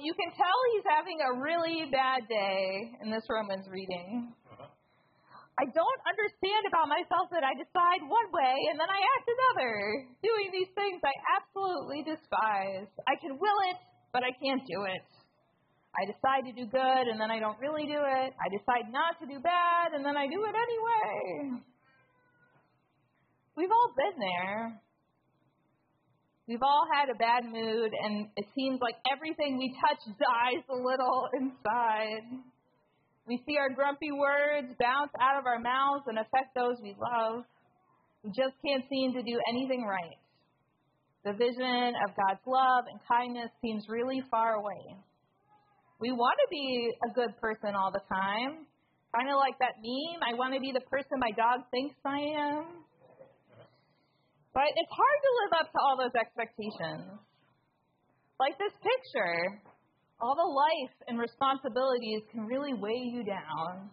you can tell he's having a really bad day in this Romans reading. I don't understand about myself that I decide one way and then I act another. Doing these things I absolutely despise. I can will it, but I can't do it. I decide to do good and then I don't really do it. I decide not to do bad and then I do it anyway. We've all been there. We've all had a bad mood and it seems like everything we touch dies a little inside. We see our grumpy words bounce out of our mouths and affect those we love. We just can't seem to do anything right. The vision of God's love and kindness seems really far away. We want to be a good person all the time. Kind of like that meme, I want to be the person my dog thinks I am. But it's hard to live up to all those expectations. Like this picture. All the life and responsibilities can really weigh you down.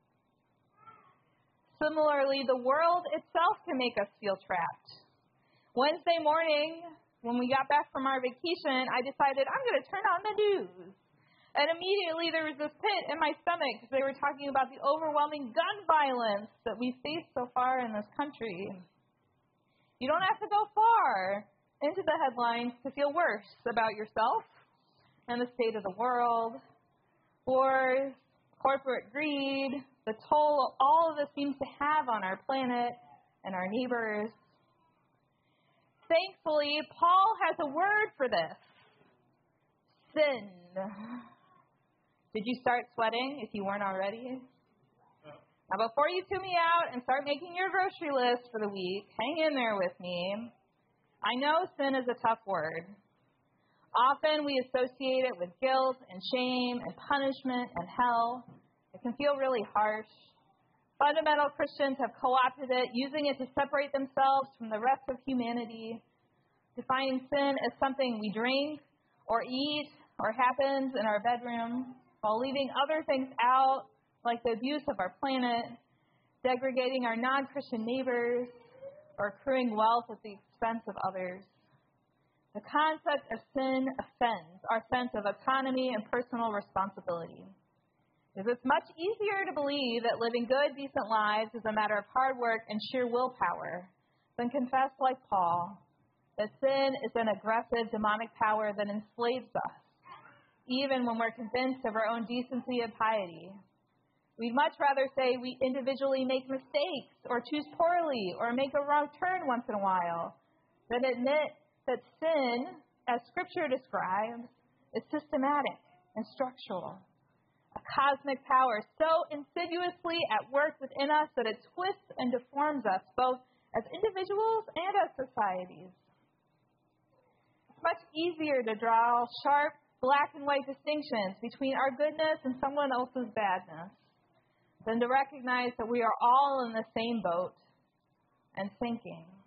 Similarly, the world itself can make us feel trapped. Wednesday morning, when we got back from our vacation, I decided I'm going to turn on the news. And immediately there was this pit in my stomach because they were talking about the overwhelming gun violence that we face so far in this country. You don't have to go far into the headlines to feel worse about yourself and the state of the world, wars, corporate greed, the toll all of this seems to have on our planet and our neighbors. Thankfully, Paul has a word for this. Sin. Did you start sweating if you weren't already? Now, before you tune me out and start making your grocery list for the week, hang in there with me. I know sin is a tough word. Often we associate it with guilt and shame and punishment and hell. It can feel really harsh. Fundamental Christians have co-opted it, using it to separate themselves from the rest of humanity, defining sin as something we drink or eat or happens in our bedroom, while leaving other things out, like the abuse of our planet, degrading our non-Christian neighbors, or accruing wealth at the expense of others. The concept of sin offends our sense of autonomy and personal responsibility. Because it's much easier to believe that living good, decent lives is a matter of hard work and sheer willpower than confess, like Paul, that sin is an aggressive demonic power that enslaves us, even when we're convinced of our own decency and piety. We'd much rather say we individually make mistakes or choose poorly or make a wrong turn once in a while than admit that sin, as Scripture describes, is systematic and structural. A cosmic power so insidiously at work within us that it twists and deforms us both as individuals and as societies. It's much easier to draw sharp black and white distinctions between our goodness and someone else's badness than to recognize that we are all in the same boat and sinking.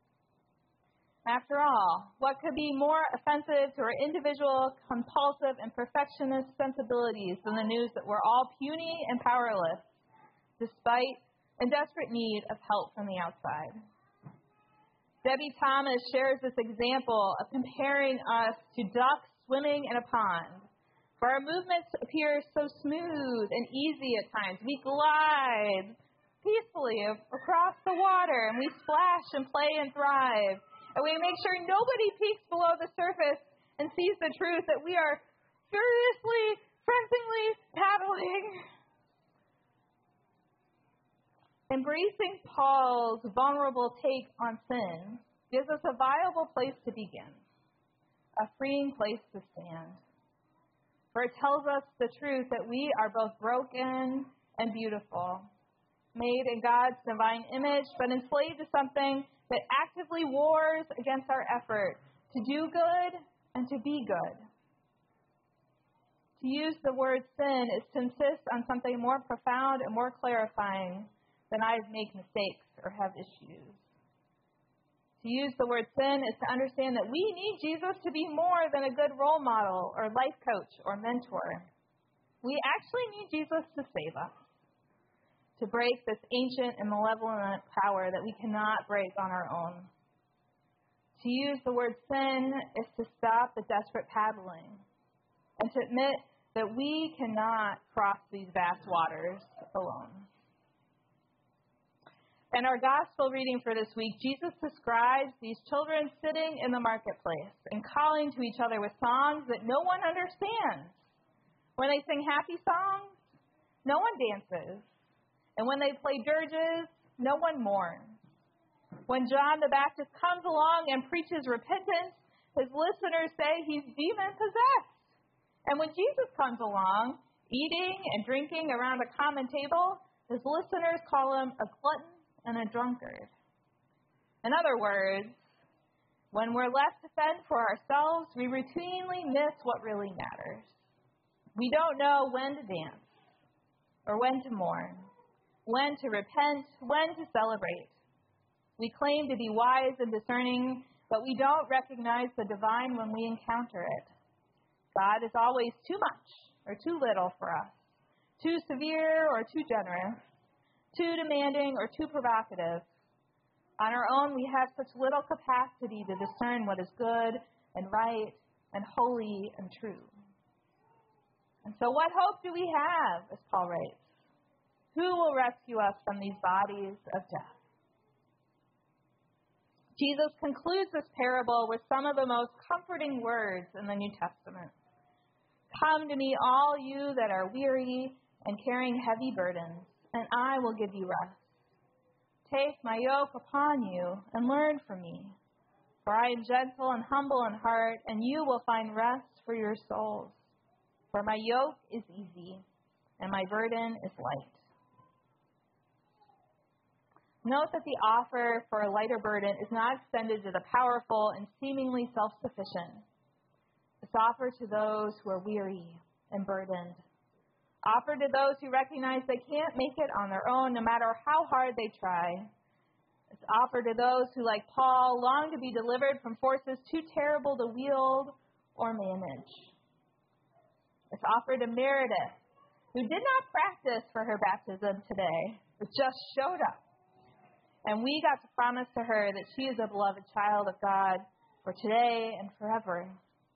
After all, what could be more offensive to our individual, compulsive, and perfectionist sensibilities than the news that we're all puny and powerless, despite a desperate need of help from the outside? Debbie Thomas shares this example of comparing us to ducks swimming in a pond, where our movements appear so smooth and easy at times. We glide peacefully across the water, and we splash and play and thrive. And we make sure nobody peeks below the surface and sees the truth that we are furiously, frenziedly paddling. Embracing Paul's vulnerable take on sin gives us a viable place to begin, a freeing place to stand. For it tells us the truth that we are both broken and beautiful, made in God's divine image, but enslaved to something that actively wars against our effort to do good and to be good. To use the word sin is to insist on something more profound and more clarifying than I make mistakes or have issues. To use the word sin is to understand that we need Jesus to be more than a good role model or life coach or mentor. We actually need Jesus to save us, to break this ancient and malevolent power that we cannot break on our own. To use the word sin is to stop the desperate paddling and to admit that we cannot cross these vast waters alone. In our gospel reading for this week, Jesus describes these children sitting in the marketplace and calling to each other with songs that no one understands. When they sing happy songs, no one dances. And when they play dirges, no one mourns. When John the Baptist comes along and preaches repentance, his listeners say he's demon-possessed. And when Jesus comes along, eating and drinking around a common table, his listeners call him a glutton and a drunkard. In other words, when we're left to fend for ourselves, we routinely miss what really matters. We don't know when to dance or when to mourn, when to repent, when to celebrate. We claim to be wise and discerning, but we don't recognize the divine when we encounter it. God is always too much or too little for us, too severe or too generous, too demanding or too provocative. On our own, we have such little capacity to discern what is good and right and holy and true. And so what hope do we have, as Paul writes? Who will rescue us from these bodies of death? Jesus concludes this parable with some of the most comforting words in the New Testament. Come to me, all you that are weary and carrying heavy burdens, and I will give you rest. Take my yoke upon you and learn from me, for I am gentle and humble in heart, and you will find rest for your souls. For my yoke is easy, and my burden is light. Note that the offer for a lighter burden is not extended to the powerful and seemingly self-sufficient. It's offered to those who are weary and burdened. Offered to those who recognize they can't make it on their own, no matter how hard they try. It's offered to those who, like Paul, long to be delivered from forces too terrible to wield or manage. It's offered to Meredith, who did not practice for her baptism today, but just showed up. And we got to promise to her that she is a beloved child of God for today and forever.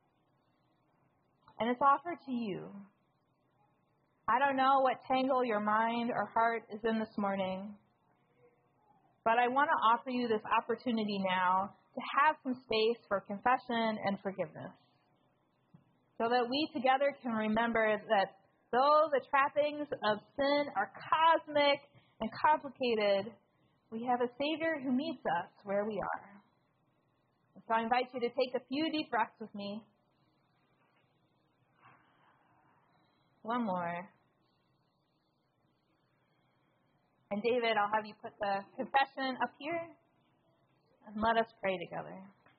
And it's offered to you. I don't know what tangle your mind or heart is in this morning, but I want to offer you this opportunity now to have some space for confession and forgiveness, so that we together can remember that though the trappings of sin are cosmic and complicated, we have a Savior who meets us where we are. And so I invite you to take a few deep breaths with me. One more. And David, I'll have you put the confession up here, and let us pray together.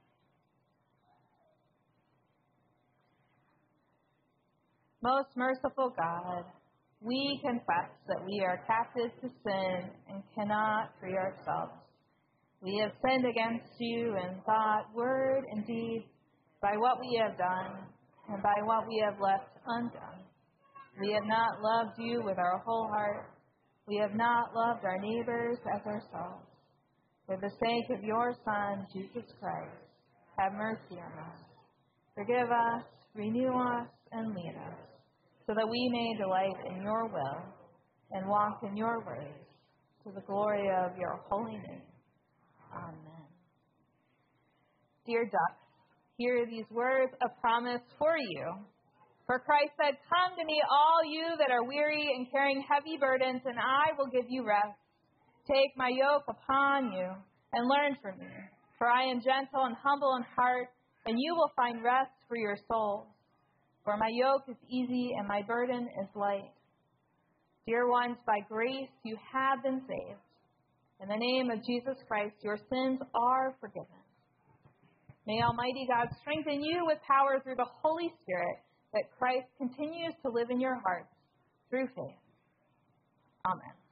Most merciful God, we confess that we are captive to sin and cannot free ourselves. We have sinned against you in thought, word, and deed, by what we have done and by what we have left undone. We have not loved you with our whole heart. We have not loved our neighbors as ourselves. For the sake of your Son, Jesus Christ, have mercy on us. Forgive us, renew us, and lead us, so that we may delight in your will and walk in your ways, to the glory of your holy name. Amen. Dear ducks, hear these words of promise for you. For Christ said, come to me, all you that are weary and carrying heavy burdens, and I will give you rest. Take my yoke upon you and learn from me. For I am gentle and humble in heart, and you will find rest for your souls. For my yoke is easy and my burden is light. Dear ones, by grace you have been saved. In the name of Jesus Christ, your sins are forgiven. May Almighty God strengthen you with power through the Holy Spirit, that Christ continues to live in your hearts through faith. Amen.